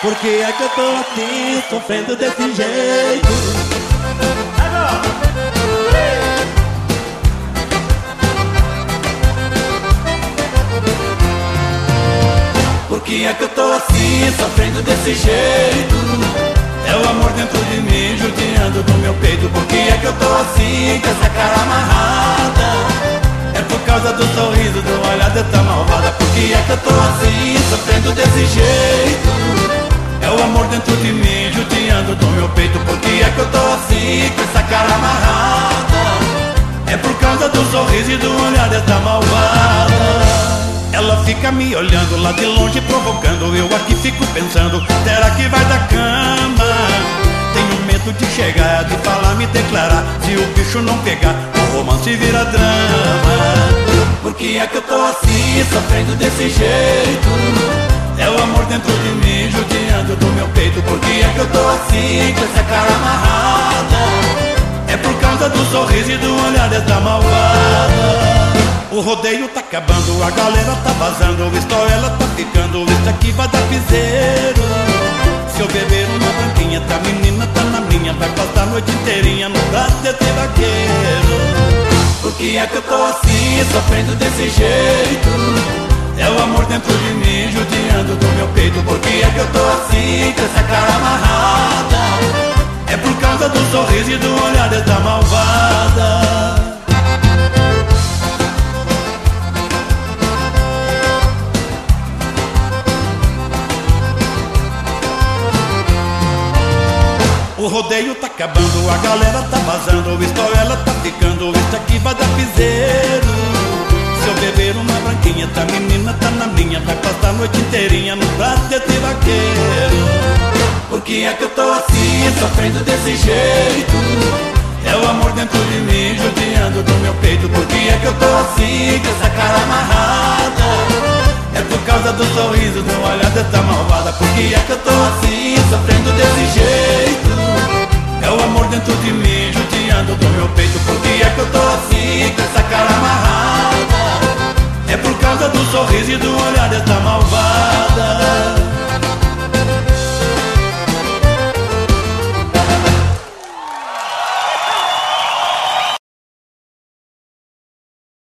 Por que é que eu tô assim, sofrendo desse jeito? Por que é que eu tô assim, sofrendo desse jeito? É o amor dentro de mim, judiando do meu peito. Por que é que eu tô assim, com essa cara amarrada? É por causa do sorriso, do olhar dessa malvada. Por que é que eu tô assim, sofrendo desse jeito? É o amor dentro de mim, judiando do meu peito. Por que é que eu tô assim, com essa cara amarrada? É por causa do sorriso e do olhar dessa malvada. Ela fica me olhando lá de longe, provocando. Eu aqui fico pensando, será que vai dar cama? Tenho medo de chegar, de falar, me declarar. Se o bicho não pegar, o romance vira drama. Por que é que eu tô assim, sofrendo desse jeito? É o amor dentro de mim, judiando do meu peito. Por que é que eu tô assim, com essa cara amarrada? É por causa do sorriso e do olhar dessa malvada. O rodeio tá acabando, a galera tá vazando, o ela tá ficando, isso aqui vai dar piseiro. Se eu beber uma branquinha, tá menina, tá na minha, vai passar a noite inteirinha no braço desse vaqueiro. Por que é que eu tô assim, sofrendo desse jeito? É o amor dentro de mim, judiando do meu peito. Por que é que eu tô assim, com essa cara amarrada? É por causa do sorriso e do olhar dessa malvada. O rodeio tá acabando, a galera tá vazando, o ela tá ficando, isso aqui vai dar piseiro. Se eu beber uma branquinha, tá menina, tá na minha, vai passar a noite inteirinha no braço desse vaqueiro. Por que é que eu tô assim, sofrendo desse jeito? É o amor dentro de mim, judiando do meu peito. Por que é que eu tô assim, com essa cara amarrada? É por causa do sorriso, do olhar dessa malvada. Por que é que eu tô assim, sofrendo desse jeito? É o amor dentro de mim, judiando do meu peito. Por que é que eu tô assim, com essa cara amarrada? É por causa do sorriso e do olhar dessa malvada.